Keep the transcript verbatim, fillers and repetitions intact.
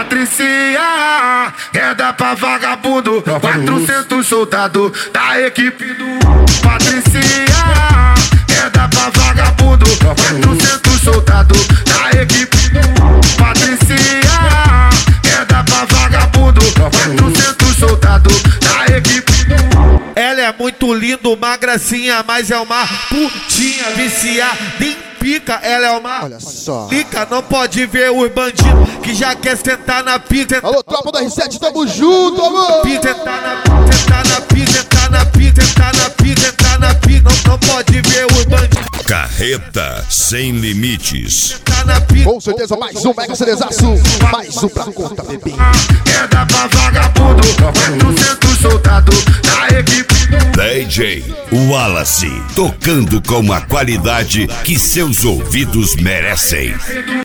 Patricinha, queda pra vagabundo, quatrocentos soldados da equipe do Patricinha, queda pra vagabundo, quatrocentos soldados da equipe do Patricinha, queda pra vagabundo, quatrocentos soldados da equipe do. Ela é muito linda, uma gracinha, mas é uma putinha viciada em pica. Ela é uma Olha só. pica, não pode ver os bandidos que já quer sentar na pica. Alô, tropa da R sete, tamo junto, amor. Pica, sentar na pica, sentar na pica, sentar na pica, sentar na pica, sentar na pica. Não, não pode ver os bandidos. Carreta sem limites. Sentar na pica. Com certeza, mais um mega cerezaço. Mais um pra conta, bebê. Queda pra vagabundo, quatrocentos soldados da equipe do D J Wallace, tocando com a qualidade que seus ouvidos merecem.